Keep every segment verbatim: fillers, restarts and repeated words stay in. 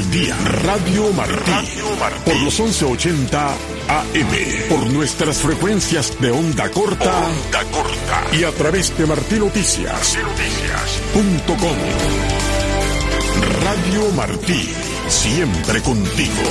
al día. Radio Martí. Radio Martí. Por los once ochenta A M. Por nuestras frecuencias de onda corta. Onda corta. Y a través de martinoticias punto com. Radio Martí. Siempre contigo.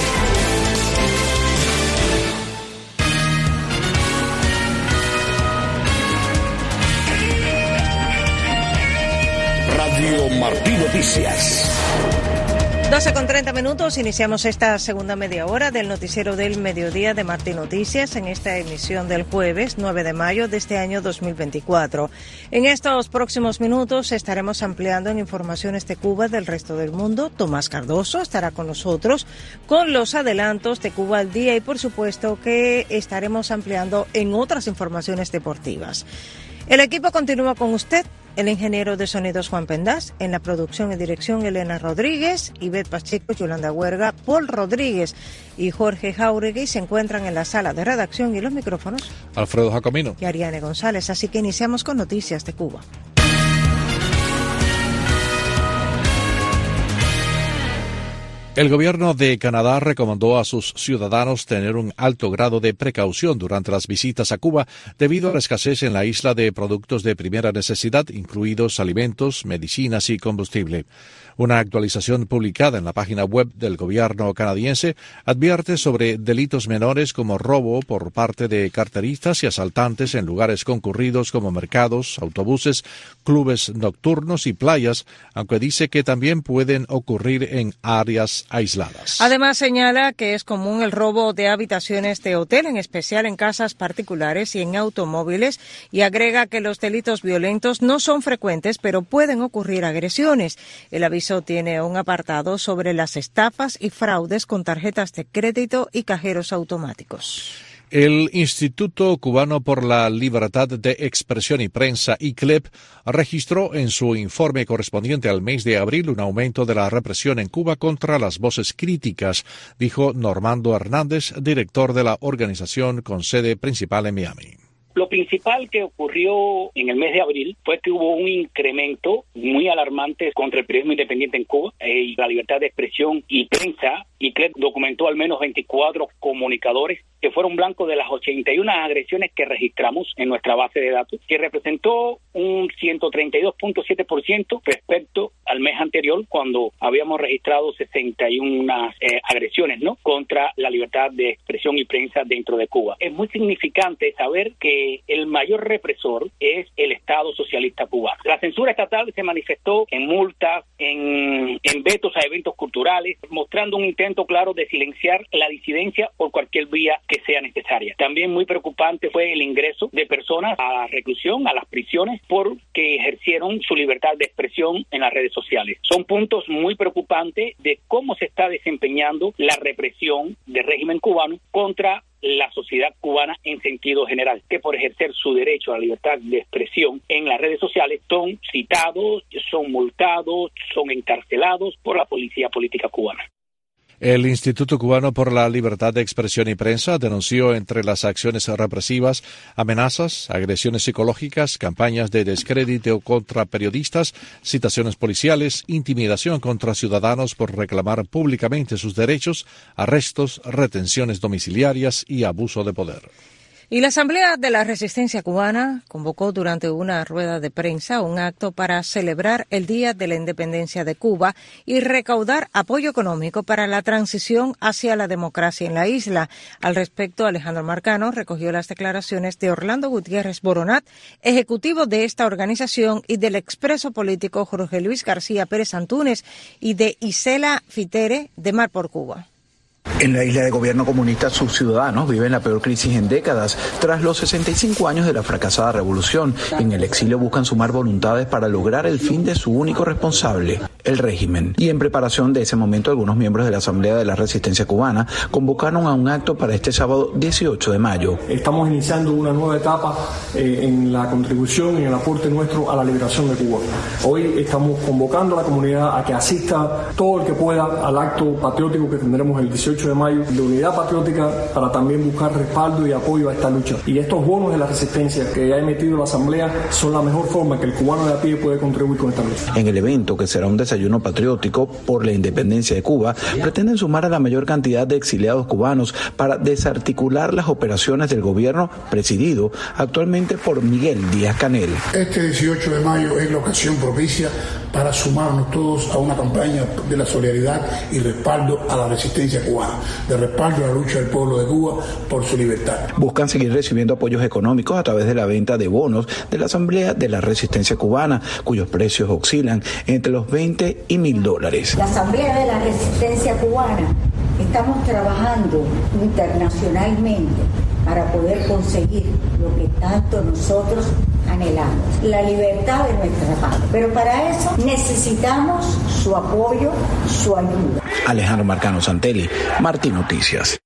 Radio Martí Noticias. doce con treinta minutos, iniciamos esta segunda media hora del noticiero del mediodía de Martí Noticias en esta emisión del jueves nueve de mayo de este año dos mil veinticuatro. En estos próximos minutos estaremos ampliando en informaciones de Cuba del resto del mundo. Tomás Cardoso estará con nosotros con los adelantos de Cuba al día y por supuesto que estaremos ampliando en otras informaciones deportivas. El equipo continúa con usted. El ingeniero de sonidos Juan Pendaz, en la producción y dirección Elena Rodríguez, Ivette Pacheco, Yolanda Huerga, Paul Rodríguez y Jorge Jauregui se encuentran en la sala de redacción y los micrófonos Alfredo Jacomino y Ariane González. Así que iniciamos con noticias de Cuba. El gobierno de Canadá recomendó a sus ciudadanos tener un alto grado de precaución durante las visitas a Cuba debido a la escasez en la isla de productos de primera necesidad, incluidos alimentos, medicinas y combustible. Una actualización publicada en la página web del gobierno canadiense advierte sobre delitos menores como robo por parte de carteristas y asaltantes en lugares concurridos como mercados, autobuses, clubes nocturnos y playas, aunque dice que también pueden ocurrir en áreas aisladas. Además señala que es común el robo de habitaciones de hotel, en especial en casas particulares y en automóviles, y agrega que los delitos violentos no son frecuentes, pero pueden ocurrir agresiones. El aviso tiene un apartado sobre las estafas y fraudes con tarjetas de crédito y cajeros automáticos. El Instituto Cubano por la Libertad de Expresión y Prensa, I C L E P, registró en su informe correspondiente al mes de abril un aumento de la represión en Cuba contra las voces críticas, dijo Normando Hernández, director de la organización con sede principal en Miami. Lo principal que ocurrió en el mes de abril fue que hubo un incremento muy alarmante contra el periodismo independiente en Cuba eh, y la libertad de expresión y prensa. Y C L E P documentó al menos veinticuatro comunicadores que fueron blancos de las ochenta y una agresiones que registramos en nuestra base de datos, que representó un ciento treinta y dos punto siete por ciento respecto al mes anterior, cuando habíamos registrado sesenta y una eh, agresiones, ¿no?, contra la libertad de expresión y prensa dentro de Cuba. Es muy significante saber que el mayor represor es el Estado socialista cubano. La censura estatal se manifestó en multas, en, en vetos a eventos culturales, mostrando un intento claro de silenciar la disidencia por cualquier vía que sea necesaria. También muy preocupante fue el ingreso de personas a la reclusión, a las prisiones, porque ejercieron su libertad de expresión en las redes sociales. Son puntos muy preocupantes de cómo se está desempeñando la represión del régimen cubano contra la sociedad cubana en sentido general, que por ejercer su derecho a la libertad de expresión en las redes sociales son citados, son multados, son encarcelados por la policía política cubana. El Instituto Cubano por la Libertad de Expresión y Prensa denunció entre las acciones represivas amenazas, agresiones psicológicas, campañas de descrédito contra periodistas, citaciones policiales, intimidación contra ciudadanos por reclamar públicamente sus derechos, arrestos, retenciones domiciliarias y abuso de poder. Y la Asamblea de la Resistencia Cubana convocó durante una rueda de prensa un acto para celebrar el Día de la Independencia de Cuba y recaudar apoyo económico para la transición hacia la democracia en la isla. Al respecto, Alejandro Marcano recogió las declaraciones de Orlando Gutiérrez Boronat, ejecutivo de esta organización, y del expreso político Jorge Luis García Pérez Antúnez y de Isela Fitere de Mar por Cuba. En la isla de gobierno comunista, sus ciudadanos viven la peor crisis en décadas. Tras los sesenta y cinco años de la fracasada revolución, en el exilio buscan sumar voluntades para lograr el fin de su único responsable, el régimen. Y en preparación de ese momento, algunos miembros de la Asamblea de la Resistencia Cubana convocaron a un acto para este sábado dieciocho de mayo. Estamos iniciando una nueva etapa eh, en la contribución y en el aporte nuestro a la liberación de Cuba. Hoy estamos convocando a la comunidad a que asista todo el que pueda al acto patriótico que tendremos el dieciocho dieciocho de mayo de unidad patriótica para también buscar respaldo y apoyo a esta lucha. Y estos bonos de la resistencia que ha emitido la Asamblea son la mejor forma que el cubano de a pie puede contribuir con esta lucha. En el evento, que será un desayuno patriótico por la independencia de Cuba, pretenden sumar a la mayor cantidad de exiliados cubanos para desarticular las operaciones del gobierno presidido actualmente por Miguel Díaz-Canel. Este dieciocho de mayo es la ocasión propicia para sumarnos todos a una campaña de la solidaridad y respaldo a la resistencia cubana, de respaldo a la lucha del pueblo de Cuba por su libertad. Buscan seguir recibiendo apoyos económicos a través de la venta de bonos de la Asamblea de la Resistencia Cubana, cuyos precios oscilan entre los veinte y mil dólares. La Asamblea de la Resistencia Cubana estamos trabajando internacionalmente para poder conseguir lo que tanto nosotros anhelamos, la libertad de nuestra patria. Pero para eso necesitamos su apoyo, su ayuda. Alejandro Marcano Santelli, Martín Noticias.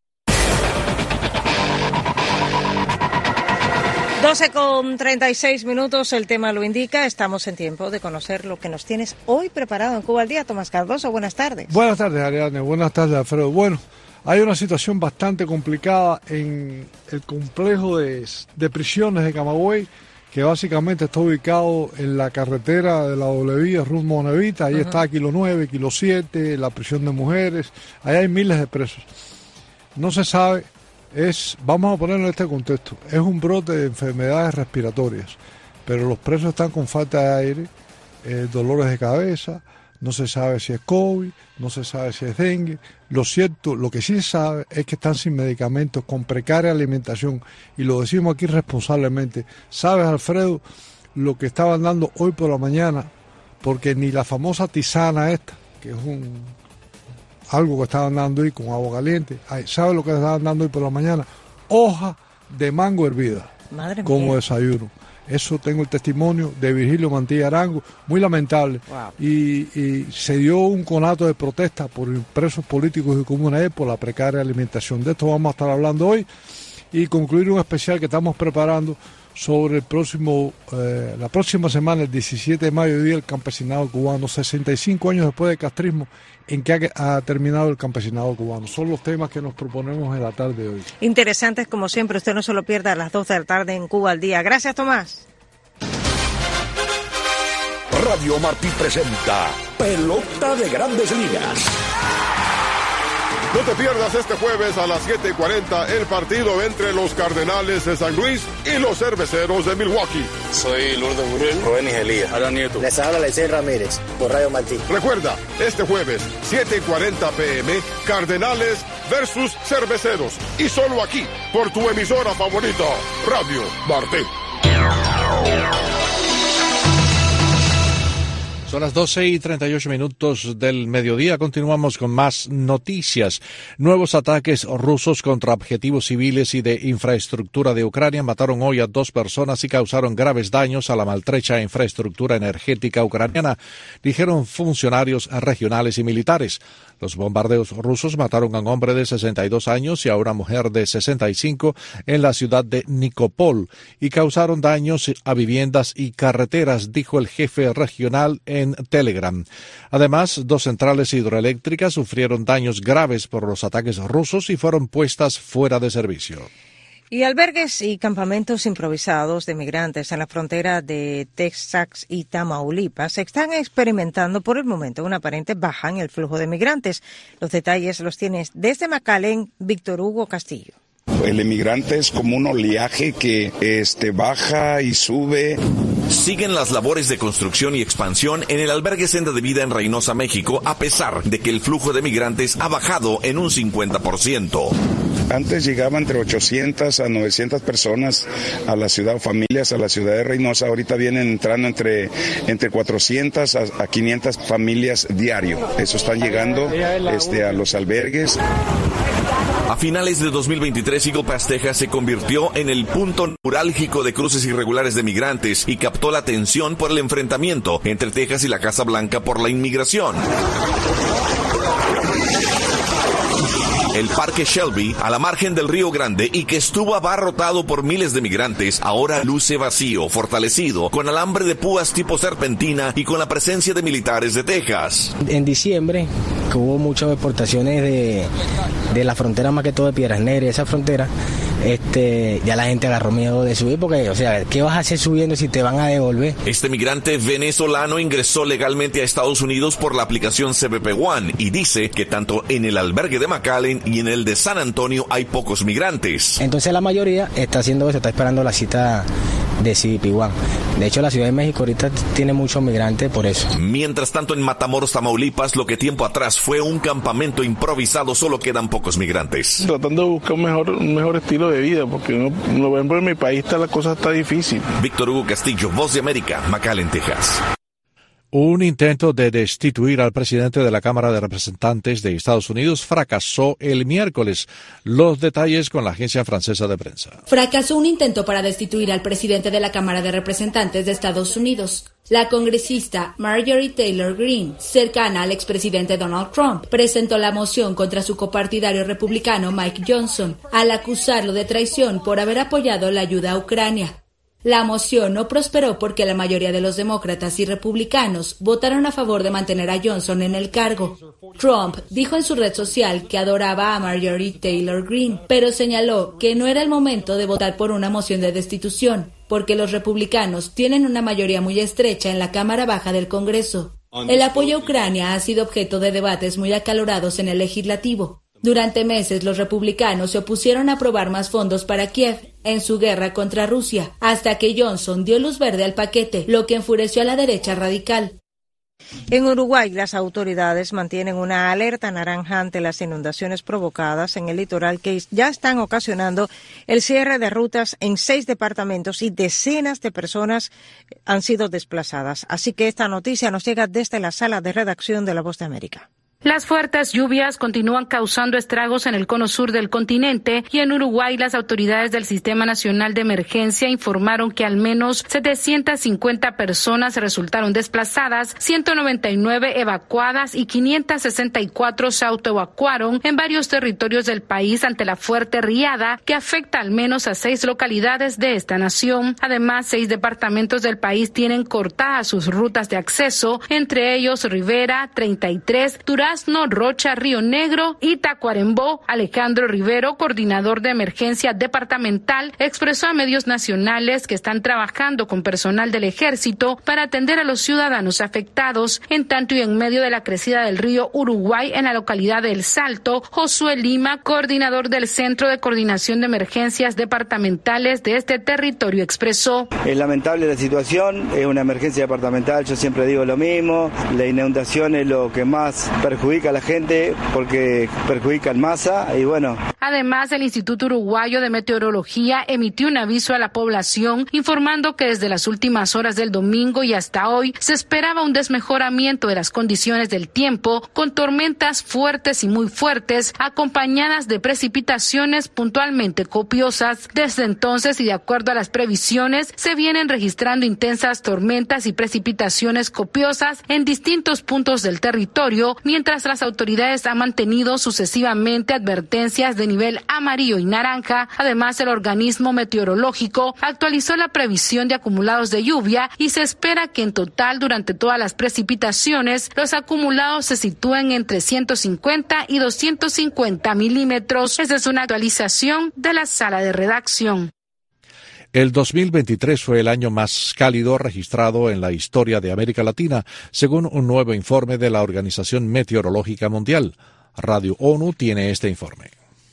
doce con treinta y seis minutos, el tema lo indica. Estamos en tiempo de conocer lo que nos tienes hoy preparado en Cuba al Día. Tomás Cardoso, buenas tardes. Buenas tardes, Ariadne. Buenas tardes, Alfredo. Bueno, hay una situación bastante complicada en el complejo de, de prisiones de Camagüey, que básicamente está ubicado en la carretera de la doble vía rumbo a Nevita. Ahí uh-huh. está Kilo nueve, Kilo siete, la prisión de mujeres. Ahí hay miles de presos. No se sabe. Es, vamos a ponerlo en este contexto, es un brote de enfermedades respiratorias, pero los presos están con falta de aire, eh, dolores de cabeza, no se sabe si es COVID, no se sabe si es dengue. Lo cierto, lo que sí se sabe es que están sin medicamentos, con precaria alimentación, y lo decimos aquí responsablemente. ¿Sabes, Alfredo, lo que estaban dando hoy por la mañana? Porque ni la famosa tisana esta, que es un... algo que estaban dando ahí con agua caliente. ¿Sabe lo que estaban dando hoy por la mañana? Hoja de mango hervida. Madre como mía. Desayuno. Eso tengo el testimonio de Virgilio Mantilla Arango, muy lamentable. Wow. Y, y se dio un conato de protesta por presos políticos y comunes por la precaria alimentación. De esto vamos a estar hablando hoy y concluir un especial que estamos preparando sobre el próximo, eh, la próxima semana, el diecisiete de mayo, día del campesinado cubano, sesenta y cinco años después del castrismo, en que ha, ha terminado el campesinado cubano. Son los temas que nos proponemos en la tarde de hoy. Interesantes como siempre, usted no se lo pierda a las dos de la tarde en Cuba al Día. Gracias, Tomás. Radio Martí presenta Pelota de Grandes Ligas. No te pierdas este jueves a las siete y cuarenta el partido entre los Cardenales de San Luis y los Cerveceros de Milwaukee. Soy Lourdes Burrell, Rubén Igelía, Alan Nieto. Les habla Lecey Ramírez, por Radio Martí. Recuerda, este jueves, siete y cuarenta pm, Cardenales versus Cerveceros. Y solo aquí, por tu emisora favorita, Radio Martí. Son las doce y treinta y ocho minutos del mediodía. Continuamos con más noticias. Nuevos ataques rusos contra objetivos civiles y de infraestructura de Ucrania mataron hoy a dos personas y causaron graves daños a la maltrecha infraestructura energética ucraniana, dijeron funcionarios regionales y militares. Los bombardeos rusos mataron a un hombre de sesenta y dos años y a una mujer de sesenta y cinco en la ciudad de Nikopol y causaron daños a viviendas y carreteras, dijo el jefe regional en Telegram. Además, dos centrales hidroeléctricas sufrieron daños graves por los ataques rusos y fueron puestas fuera de servicio. Y albergues y campamentos improvisados de migrantes en la frontera de Texas y Tamaulipas están experimentando por el momento una aparente baja en el flujo de migrantes. Los detalles los tienes desde McAllen, Víctor Hugo Castillo. El emigrante es como un oleaje que este, baja y sube. Siguen las labores de construcción y expansión en el albergue Senda de Vida en Reynosa, México, a pesar de que el flujo de migrantes ha bajado en un cincuenta por ciento. Antes llegaba entre ochocientas a novecientas personas a la ciudad, familias a la ciudad de Reynosa. Ahorita vienen entrando entre, entre cuatrocientas a quinientas familias diario. Eso están llegando este, a los albergues. A finales de dos mil veintitrés, Eagle Pass, Texas, se convirtió en el punto neurálgico de cruces irregulares de migrantes y captó la atención por el enfrentamiento entre Texas y la Casa Blanca por la inmigración. El Parque Shelby, a la margen del Río Grande y que estuvo abarrotado por miles de migrantes, ahora luce vacío, fortalecido, con alambre de púas tipo serpentina y con la presencia de militares de Texas. En diciembre, que hubo muchas deportaciones de, de la frontera, más que todo de Piedras Negras, esa frontera, este, ya la gente agarró miedo de subir porque, o sea, ¿qué vas a hacer subiendo si te van a devolver? Este migrante venezolano ingresó legalmente a Estados Unidos por la aplicación C B P One y dice que tanto en el albergue de McAllen y en el de San Antonio hay pocos migrantes. Entonces la mayoría está haciendo eso, está esperando la cita de C B P One. De hecho, la Ciudad de México ahorita tiene muchos migrantes por eso. Mientras tanto, en Matamoros, Tamaulipas, lo que tiempo atrás fue un campamento improvisado, solo quedan pocos migrantes. Tratando de buscar un mejor, un mejor estilo de vida, porque no, no, por ejemplo, en mi país está, la cosa está difícil. Víctor Hugo Castillo, Voz de América, McAllen, Texas. Un intento de destituir al presidente de la Cámara de Representantes de Estados Unidos fracasó el miércoles. Los detalles con la agencia francesa de prensa. Fracasó un intento para destituir al presidente de la Cámara de Representantes de Estados Unidos. La congresista Marjorie Taylor Greene, cercana al expresidente Donald Trump, presentó la moción contra su copartidario republicano Mike Johnson al acusarlo de traición por haber apoyado la ayuda a Ucrania. La moción no prosperó porque la mayoría de los demócratas y republicanos votaron a favor de mantener a Johnson en el cargo. Trump dijo en su red social que adoraba a Marjorie Taylor Greene, pero señaló que no era el momento de votar por una moción de destitución, porque los republicanos tienen una mayoría muy estrecha en la Cámara Baja del Congreso. El apoyo a Ucrania ha sido objeto de debates muy acalorados en el legislativo. Durante meses, los republicanos se opusieron a aprobar más fondos para Kiev en su guerra contra Rusia, hasta que Johnson dio luz verde al paquete, lo que enfureció a la derecha radical. En Uruguay, las autoridades mantienen una alerta naranja ante las inundaciones provocadas en el litoral que ya están ocasionando el cierre de rutas en seis departamentos y decenas de personas han sido desplazadas. Así que esta noticia nos llega desde la sala de redacción de La Voz de América. Las fuertes lluvias continúan causando estragos en el cono sur del continente y en Uruguay las autoridades del Sistema Nacional de Emergencia informaron que al menos setecientas cincuenta personas resultaron desplazadas, ciento noventa y nueve evacuadas y quinientas sesenta y cuatro se autoevacuaron en varios territorios del país ante la fuerte riada que afecta al menos a seis localidades de esta nación. Además, seis departamentos del país tienen cortadas sus rutas de acceso, entre ellos Rivera, treinta y tres, Durazno, Rocha, Río Negro y Tacuarembó. Alejandro Rivero, coordinador de emergencia departamental, expresó a medios nacionales que están trabajando con personal del ejército para atender a los ciudadanos afectados. En tanto y en medio de la crecida del río Uruguay en la localidad de El Salto, Josué Lima, coordinador del Centro de Coordinación de Emergencias Departamentales de este territorio, expresó: es lamentable la situación, es una emergencia departamental, yo siempre digo lo mismo, la inundación es lo que más perjudica perjudica a la gente porque perjudica en masa y bueno. Además, el Instituto Uruguayo de Meteorología emitió un aviso a la población informando que desde las últimas horas del domingo y hasta hoy se esperaba un desmejoramiento de las condiciones del tiempo con tormentas fuertes y muy fuertes acompañadas de precipitaciones puntualmente copiosas. Desde entonces y de acuerdo a las previsiones se vienen registrando intensas tormentas y precipitaciones copiosas en distintos puntos del territorio, mientras las autoridades han mantenido sucesivamente advertencias de nivel amarillo y naranja. Además, el organismo meteorológico actualizó la previsión de acumulados de lluvia y se espera que en total durante todas las precipitaciones los acumulados se sitúen entre ciento cincuenta y doscientos cincuenta milímetros. Esa es una actualización de la sala de redacción. El dos mil veintitrés fue el año más cálido registrado en la historia de América Latina, según un nuevo informe de la Organización Meteorológica Mundial. Radio ONU tiene este informe.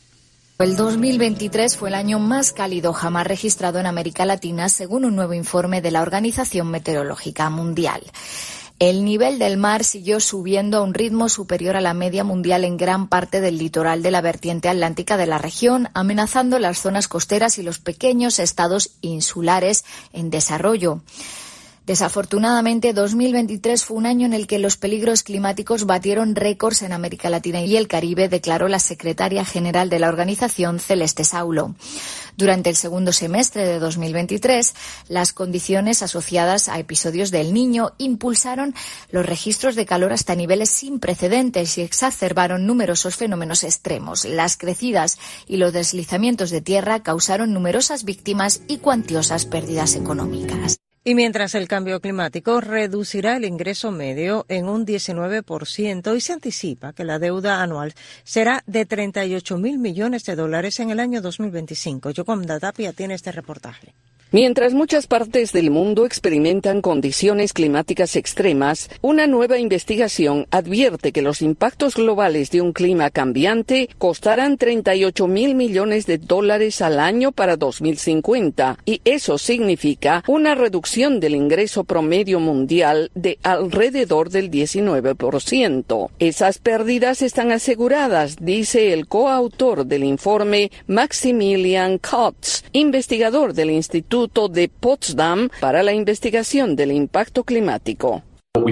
El dos mil veintitrés fue el año más cálido jamás registrado en América Latina, según un nuevo informe de la Organización Meteorológica Mundial. El nivel del mar siguió subiendo a un ritmo superior a la media mundial en gran parte del litoral de la vertiente atlántica de la región, amenazando las zonas costeras y los pequeños estados insulares en desarrollo. Desafortunadamente, dos mil veintitrés fue un año en el que los peligros climáticos batieron récords en América Latina y el Caribe, declaró la secretaria general de la organización, Celeste Saulo. Durante el segundo semestre de dos mil veintitrés, las condiciones asociadas a episodios del Niño impulsaron los registros de calor hasta niveles sin precedentes y exacerbaron numerosos fenómenos extremos. Las crecidas y los deslizamientos de tierra causaron numerosas víctimas y cuantiosas pérdidas económicas. Y mientras el cambio climático reducirá el ingreso medio en un diecinueve por ciento y se anticipa que la deuda anual será de treinta y ocho mil millones de dólares en el año dos mil veinticinco. Yoconda Tapia tiene este reportaje. Mientras muchas partes del mundo experimentan condiciones climáticas extremas, una nueva investigación advierte que los impactos globales de un clima cambiante costarán treinta y ocho mil millones de dólares al año para dos mil cincuenta, y eso significa una reducción del ingreso promedio mundial de alrededor del diecinueve por ciento. Esas pérdidas están aseguradas, dice el coautor del informe, Maximilian Kotz, investigador del Instituto de Potsdam para la investigación del impacto climático.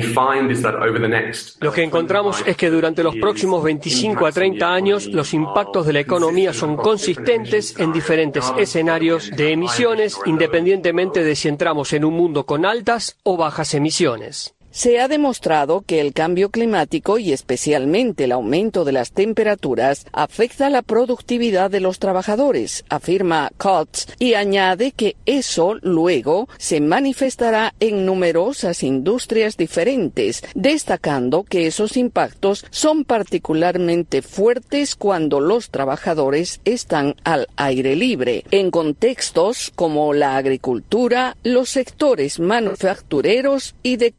Lo que encontramos es que durante los próximos veinticinco a treinta años los impactos de la economía son consistentes en diferentes escenarios de emisiones, independientemente de si entramos en un mundo con altas o bajas emisiones. Se ha demostrado que el cambio climático y especialmente el aumento de las temperaturas afecta la productividad de los trabajadores, afirma Kotz, y añade que eso luego se manifestará en numerosas industrias diferentes, destacando que esos impactos son particularmente fuertes cuando los trabajadores están al aire libre, en contextos como la agricultura, los sectores manufactureros y de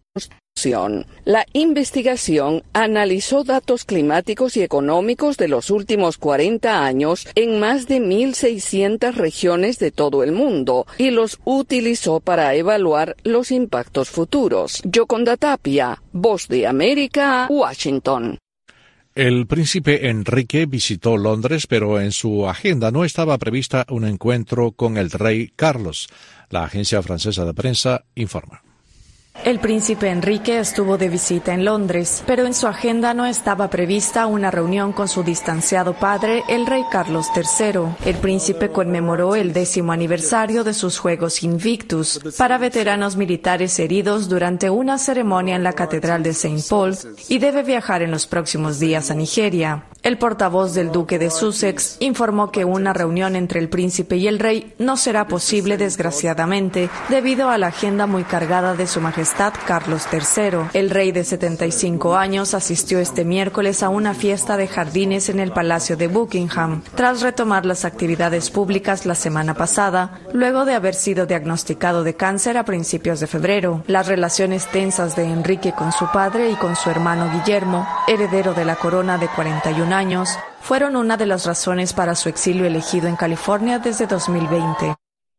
La investigación analizó datos climáticos y económicos de los últimos cuarenta años en más de mil seiscientas regiones de todo el mundo y los utilizó para evaluar los impactos futuros. Yoconda Tapia, Voz de América, Washington. El príncipe Enrique visitó Londres, pero en su agenda no estaba prevista un encuentro con el rey Carlos. La agencia francesa de prensa informa. El príncipe Enrique estuvo de visita en Londres, pero en su agenda no estaba prevista una reunión con su distanciado padre, el rey Carlos tercero. El príncipe conmemoró el décimo aniversario de sus Juegos Invictus para veteranos militares heridos durante una ceremonia en la Catedral de Saint Paul y debe viajar en los próximos días a Nigeria. El portavoz del duque de Sussex informó que una reunión entre el príncipe y el rey no será posible, desgraciadamente, debido a la agenda muy cargada de su majestad Carlos tercero. El rey de setenta y cinco años asistió este miércoles a una fiesta de jardines en el Palacio de Buckingham, tras retomar las actividades públicas la semana pasada, luego de haber sido diagnosticado de cáncer a principios de febrero. Las relaciones tensas de Enrique con su padre y con su hermano Guillermo, heredero de la corona de cuarenta y un años, fueron una de las razones para su exilio elegido en California desde dos mil veinte.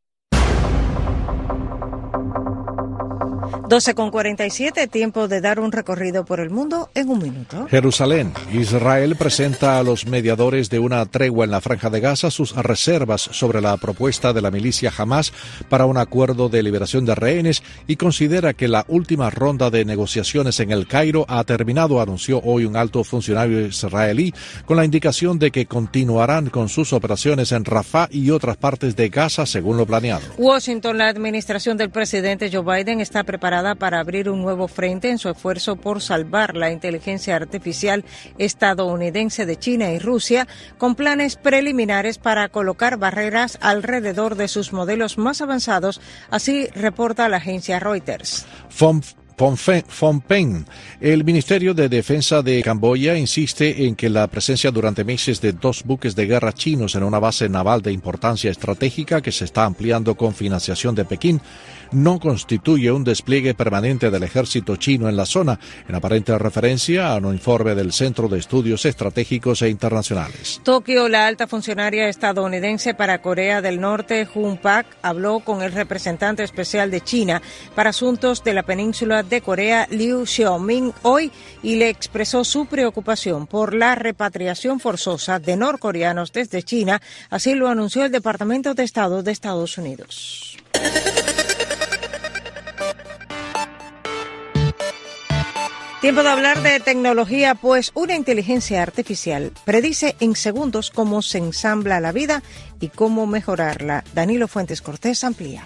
doce con cuarenta y siete, tiempo de dar un recorrido por el mundo en un minuto. Jerusalén. Israel presenta a los mediadores de una tregua en la Franja de Gaza sus reservas sobre la propuesta de la milicia Hamas para un acuerdo de liberación de rehenes y considera que la última ronda de negociaciones en el Cairo ha terminado, anunció hoy un alto funcionario israelí, con la indicación de que continuarán con sus operaciones en Rafah y otras partes de Gaza según lo planeado. Washington, la administración del presidente Joe Biden está preparada para abrir un nuevo frente en su esfuerzo por salvar la inteligencia artificial estadounidense de China y Rusia, con planes preliminares para colocar barreras alrededor de sus modelos más avanzados, así reporta la agencia Reuters. Phom Penh. El Ministerio de Defensa de Camboya insiste en que la presencia durante meses de dos buques de guerra chinos en una base naval de importancia estratégica que se está ampliando con financiación de Pekín no constituye un despliegue permanente del ejército chino en la zona, en aparente referencia a un informe del Centro de Estudios Estratégicos e Internacionales. Tokio, la alta funcionaria estadounidense para Corea del Norte, Jun Pak, habló con el representante especial de China para asuntos de la península de Corea, Liu Xiaoming, hoy y le expresó su preocupación por la repatriación forzosa de norcoreanos desde China, así lo anunció el Departamento de Estado de Estados Unidos. Tiempo de hablar de tecnología, pues una inteligencia artificial predice en segundos cómo se ensambla la vida y cómo mejorarla. Danilo Fuentes Cortés amplía.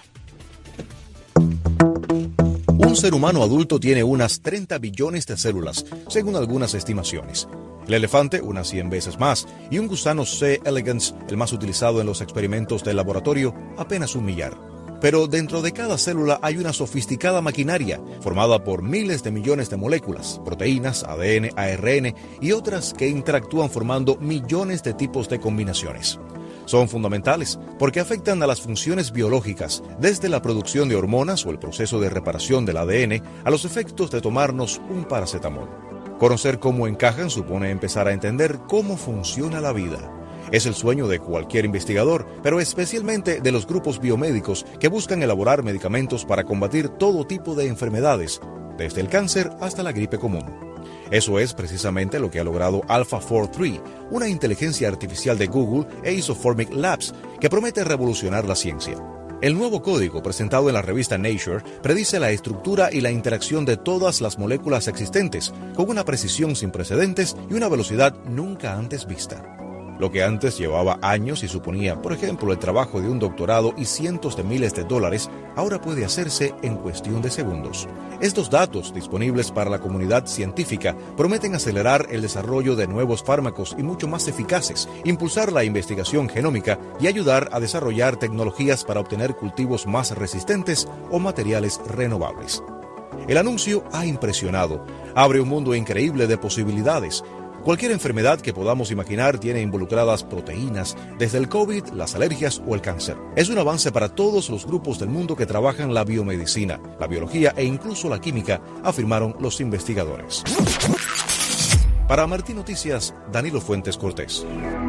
Un ser humano adulto tiene unas treinta billones de células, según algunas estimaciones. El elefante, unas cien veces más, y un gusano C. elegans, el más utilizado en los experimentos del laboratorio, apenas un millar. Pero dentro de cada célula hay una sofisticada maquinaria formada por miles de millones de moléculas, proteínas, A D N, A R N y otras que interactúan formando millones de tipos de combinaciones. Son fundamentales porque afectan a las funciones biológicas, desde la producción de hormonas o el proceso de reparación del A D N a los efectos de tomarnos un paracetamol. Conocer cómo encajan supone empezar a entender cómo funciona la vida. Es el sueño de cualquier investigador, pero especialmente de los grupos biomédicos que buscan elaborar medicamentos para combatir todo tipo de enfermedades, desde el cáncer hasta la gripe común. Eso es precisamente lo que ha logrado AlphaFour tres, una inteligencia artificial de Google e Isoformic Labs, que promete revolucionar la ciencia. El nuevo código presentado en la revista Nature predice la estructura y la interacción de todas las moléculas existentes, con una precisión sin precedentes y una velocidad nunca antes vista. Lo que antes llevaba años y suponía, por ejemplo, el trabajo de un doctorado y cientos de miles de dólares, ahora puede hacerse en cuestión de segundos. Estos datos, disponibles para la comunidad científica, prometen acelerar el desarrollo de nuevos fármacos y mucho más eficaces, impulsar la investigación genómica y ayudar a desarrollar tecnologías para obtener cultivos más resistentes o materiales renovables. El anuncio ha impresionado. Abre un mundo increíble de posibilidades. Cualquier enfermedad que podamos imaginar tiene involucradas proteínas, desde el COVID, las alergias o el cáncer. Es un avance para todos los grupos del mundo que trabajan la biomedicina, la biología e incluso la química, afirmaron los investigadores. Para Martín Noticias, Danilo Fuentes Cortés.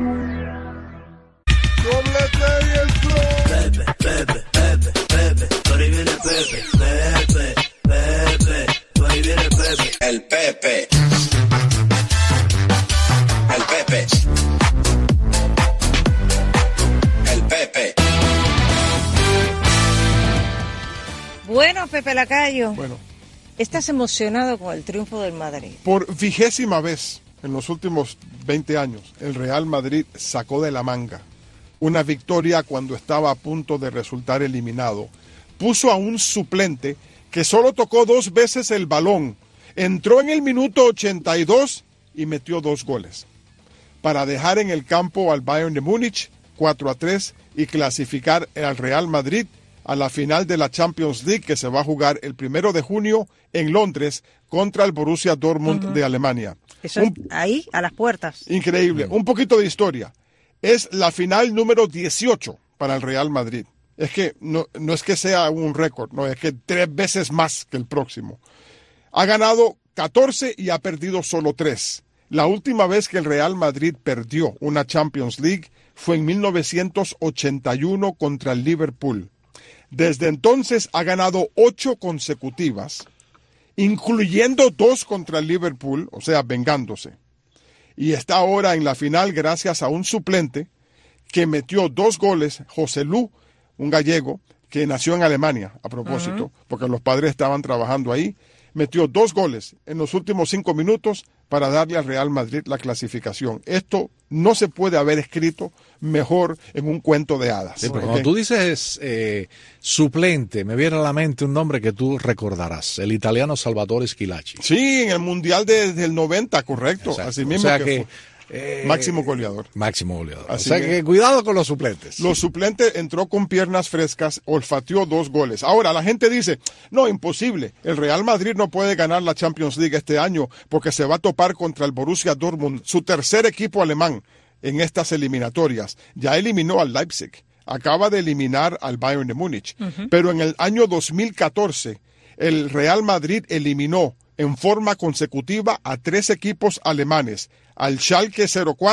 Pepe, Pepe, Pepe, Pepe, por ahí viene Pepe, Pepe, Pepe, por ahí viene Pepe. El Pepe. El Pepe. El Pepe. Bueno, Pepe Lacayo. Bueno. ¿Estás emocionado con el triunfo del Madrid? Por vigésima vez en los últimos veinte años, el Real Madrid sacó de la manga una victoria cuando estaba a punto de resultar eliminado. Puso a un suplente que solo tocó dos veces el balón, entró en el minuto ochenta y dos y metió dos goles, para dejar en el campo al Bayern de Múnich cuatro a tres y clasificar al Real Madrid a la final de la Champions League, que se va a jugar el primero de junio en Londres contra el Borussia Dortmund uh-huh. de Alemania. Eso un, es ahí, a las puertas. Increíble. Uh-huh. Un poquito de historia. Es la final número dieciocho para el Real Madrid. Es que no, no es que sea un récord, no, es que tres veces más que el próximo. Ha ganado catorce y ha perdido solo tres. La última vez que el Real Madrid perdió una Champions League fue en mil novecientos ochenta y uno contra el Liverpool. Desde entonces ha ganado ocho consecutivas, incluyendo dos contra el Liverpool, o sea, vengándose. Y está ahora en la final gracias a un suplente que metió dos goles, José Lu, un gallego que nació en Alemania, a propósito, uh-huh. porque los padres estaban trabajando ahí. Metió dos goles en los últimos cinco minutos para darle al Real Madrid la clasificación. Esto no se puede haber escrito mejor en un cuento de hadas. Sí, pero cuando tú dices eh, suplente, me viene a la mente un nombre que tú recordarás, el italiano Salvatore Schillaci. Sí, en el Mundial de, del noventa, correcto. Exacto. Así mismo o sea que, que fue. Eh, máximo goleador. Máximo goleador. Así o sea que, que cuidado con los suplentes. Los suplentes entró con piernas frescas, olfateó dos goles. Ahora la gente dice, no, imposible. El Real Madrid no puede ganar la Champions League este año porque se va a topar contra el Borussia Dortmund, su tercer equipo alemán en estas eliminatorias. Ya eliminó al Leipzig, acaba de eliminar al Bayern de Múnich. Uh-huh. Pero en el año dos mil catorce, el Real Madrid eliminó en forma consecutiva a tres equipos alemanes, al Schalke cero cuatro,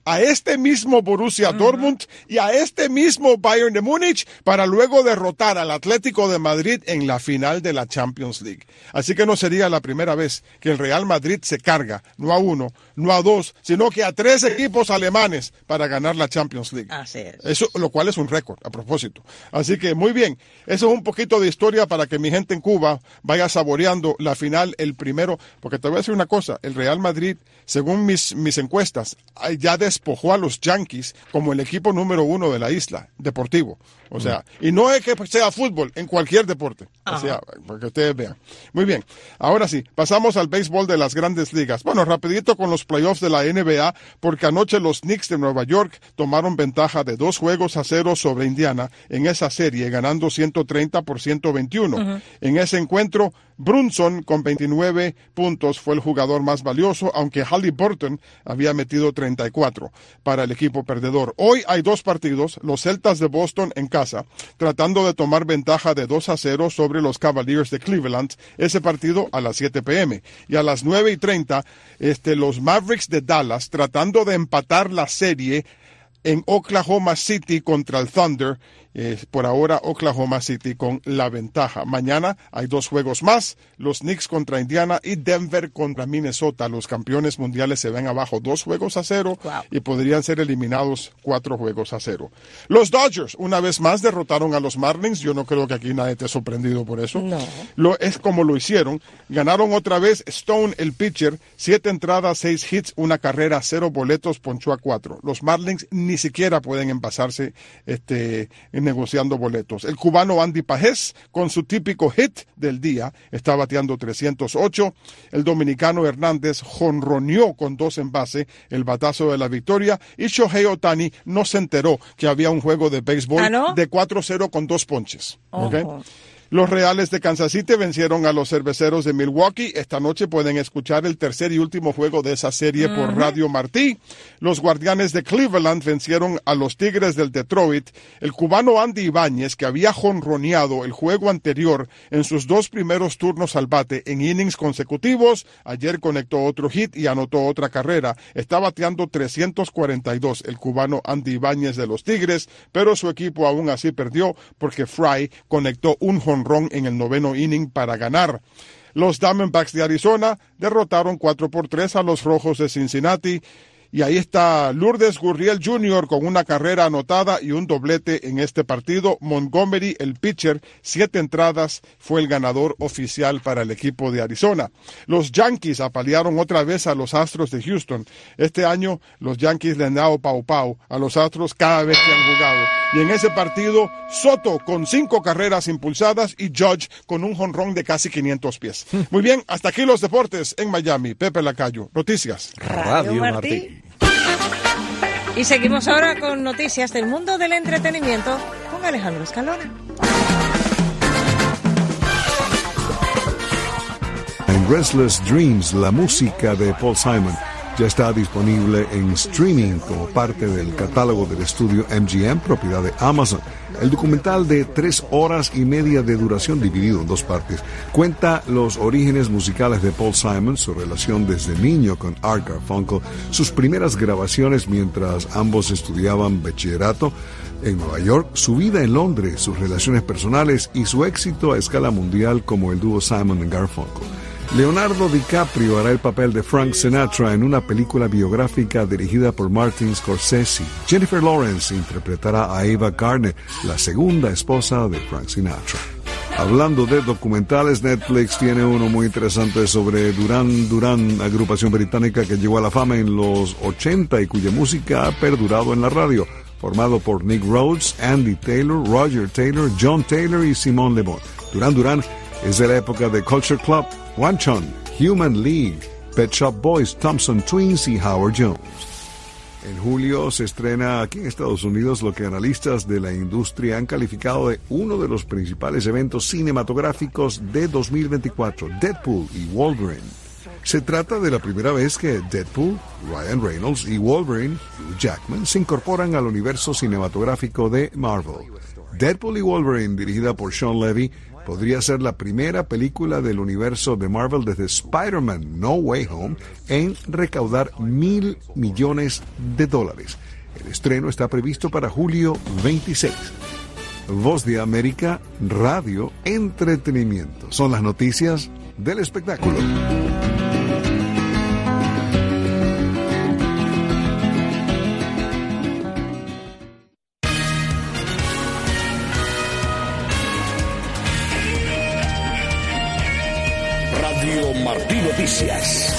a este mismo Borussia uh-huh. Dortmund y a este mismo Bayern de Múnich para luego derrotar al Atlético de Madrid en la final de la Champions League. Así que no sería la primera vez que el Real Madrid se carga, no a uno, no a dos, sino que a tres equipos alemanes para ganar la Champions League. Así es. Eso, lo cual es un récord, a propósito. Así que muy bien, eso es un poquito de historia para que mi gente en Cuba vaya saboreando la final el primero, porque te voy a decir una cosa, el Real Madrid, según mis, mis encuestas, ya despojó a los Yankees como el equipo número uno de la isla, deportivo. O sea, mm. y no es que sea fútbol, en cualquier deporte. Ajá. O sea, para que ustedes vean. Muy bien, ahora sí, pasamos al béisbol de las grandes ligas. Bueno, rapidito con los playoffs de la N B A, porque anoche los Knicks de Nueva York tomaron ventaja de dos juegos a cero sobre Indiana en esa serie, ganando ciento treinta por ciento veintiuno. Uh-huh. En ese encuentro, Brunson con veintinueve puntos fue el jugador más valioso, aunque Halliburton había metido treinta y cuatro para el equipo perdedor. Hoy hay dos partidos, los Celtas de Boston en casa, tratando de tomar ventaja de dos a cero sobre los Cavaliers de Cleveland, ese partido a las siete p.m. Y a las nueve y treinta, este, los Mavericks de Dallas tratando de empatar la serie en Oklahoma City contra el Thunder. Eh, por ahora Oklahoma City con la ventaja. Mañana hay dos juegos más, los Knicks contra Indiana y Denver contra Minnesota. Los campeones mundiales se ven abajo dos juegos a cero wow. y podrían ser eliminados cuatro juegos a cero. Los Dodgers una vez más derrotaron a los Marlins. Yo no creo que aquí nadie esté sorprendido por eso. No. Lo, es como lo hicieron. Ganaron otra vez Stone, el pitcher, siete entradas, seis hits, una carrera, cero boletos, ponchó a cuatro. Los Marlins ni siquiera pueden envasarse este negociando boletos. El cubano Andy Pajés, con su típico hit del día, está bateando trescientos ocho. El dominicano Hernández jonroneó con dos en base, el batazo de la victoria, y Shohei Ohtani no se enteró que había un juego de béisbol ¿Ah, no? de cuatro cero con dos ponches. Oh. ¿Okay? Los Reales de Kansas City vencieron a los Cerveceros de Milwaukee. Esta noche pueden escuchar el tercer y último juego de esa serie uh-huh. por Radio Martí. Los Guardianes de Cleveland vencieron a los Tigres del Detroit. El cubano Andy Ibáñez, que había jonroneado el juego anterior en sus dos primeros turnos al bate en innings consecutivos, ayer conectó otro hit y anotó otra carrera. Está bateando trescientos cuarenta y dos el cubano Andy Ibáñez de los Tigres, pero su equipo aún así perdió porque Fry conectó un jonrón en el noveno inning para ganar. Los Diamondbacks de Arizona derrotaron cuatro por tres a los Rojos de Cincinnati. Y ahí está Lourdes Gurriel junior con una carrera anotada y un doblete en este partido. Montgomery, el pitcher, siete entradas, fue el ganador oficial para el equipo de Arizona. Los Yankees apalearon otra vez a los Astros de Houston. Este año los Yankees le han dado pau pau a los Astros cada vez que han jugado. Y en ese partido, Soto con cinco carreras impulsadas y Judge con un jonrón de casi quinientos pies. Muy bien, hasta aquí los deportes en Miami. Pepe Lacayo, Noticias. Radio Martí. Y seguimos ahora con noticias del mundo del entretenimiento con Alejandro Escalona. En Restless Dreams, la música de Paul Simon ya está disponible en streaming como parte del catálogo del estudio M G M, propiedad de Amazon. El documental de tres horas y media de duración, dividido en dos partes, cuenta los orígenes musicales de Paul Simon, su relación desde niño con Art Garfunkel, sus primeras grabaciones mientras ambos estudiaban bachillerato en Nueva York, su vida en Londres, sus relaciones personales y su éxito a escala mundial como el dúo Simon y Garfunkel. Leonardo DiCaprio hará el papel de Frank Sinatra en una película biográfica dirigida por Martin Scorsese. Jennifer Lawrence interpretará a Ava Gardner, la segunda esposa de Frank Sinatra. Hablando de documentales, Netflix tiene uno muy interesante sobre Duran Duran, agrupación británica que llegó a la fama en los ochenta y cuya música ha perdurado en la radio. Formado por Nick Rhodes, Andy Taylor, Roger Taylor, John Taylor y Simon Le Bon. Duran Duran es de la época de Culture Club, One Chun, Human League, Pet Shop Boys, Thompson Twins y Howard Jones. En julio se estrena aquí en Estados Unidos lo que analistas de la industria han calificado de uno de los principales eventos cinematográficos de dos mil veinticuatro, Deadpool y Wolverine. Se trata de la primera vez que Deadpool, Ryan Reynolds y Wolverine, Hugh Jackman, se incorporan al universo cinematográfico de Marvel. Deadpool y Wolverine, dirigida por Sean Levy, podría ser la primera película del universo de Marvel desde Spider-Man No Way Home en recaudar mil millones de dólares. El estreno está previsto para julio veintiséis. Voz de América, radio, entretenimiento. Son las noticias del espectáculo. Radio Martí Noticias.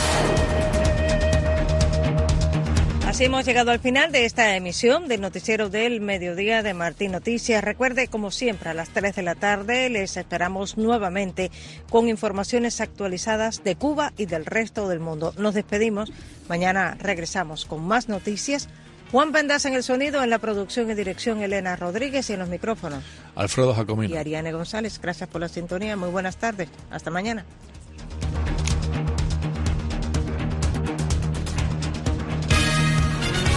Así hemos llegado al final de esta emisión del noticiero del mediodía de Martí Noticias. Recuerde, como siempre, a las tres de la tarde les esperamos nuevamente con informaciones actualizadas de Cuba y del resto del mundo. Nos despedimos. Mañana regresamos con más noticias. Juan Pendas en el sonido, en la producción y dirección Elena Rodríguez y en los micrófonos Alfredo Jacomino y Ariane González. Gracias por la sintonía. Muy buenas tardes. Hasta mañana.